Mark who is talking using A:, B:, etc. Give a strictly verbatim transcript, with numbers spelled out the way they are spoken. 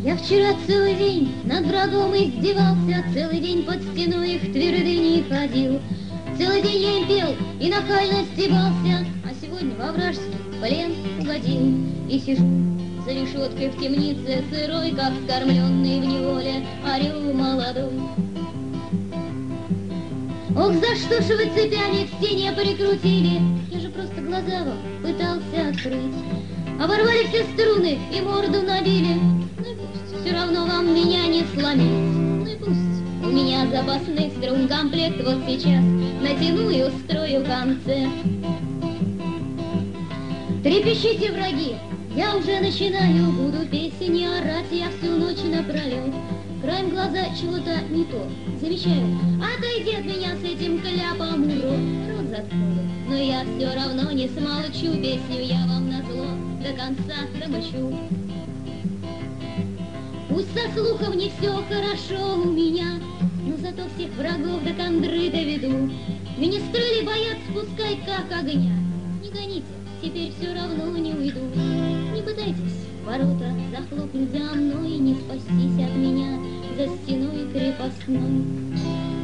A: Я вчера целый день над врагом издевался, целый день под стеной их твердыни ходил. Целый день я им пел и нахально стебался, а сегодня во вражеский плен угодил. И сижу за решеткой в темнице, сырой, как скормленный в неволе орел молодой. Ох, за что ж вы цепями к стене прикрутили? Я же просто глаза вам пытался открыть. Оборвали все струны и морду набили. Ну и пусть, все равно вам меня не сломить. Ну и пусть, у меня запасных струн комплект вот сейчас натяну и устрою концерт. Трепещите, враги, я уже начинаю, буду песни орать я всю ночь напролет. Краем глаза чего-то не то замечаю, отойди от меня с этим кляпом, урод, рот заткнули. Но я все равно не смолчу, песню я вам назло до конца домычу. Пусть со слухом не все хорошо у меня, но зато всех врагов до кандры доведу. Министрели боятся спускать как огня. Не гоните, теперь все равно не уйду. Не пытайтесь ворота захлопнуть за мной, не спастись от меня за стеной крепостной.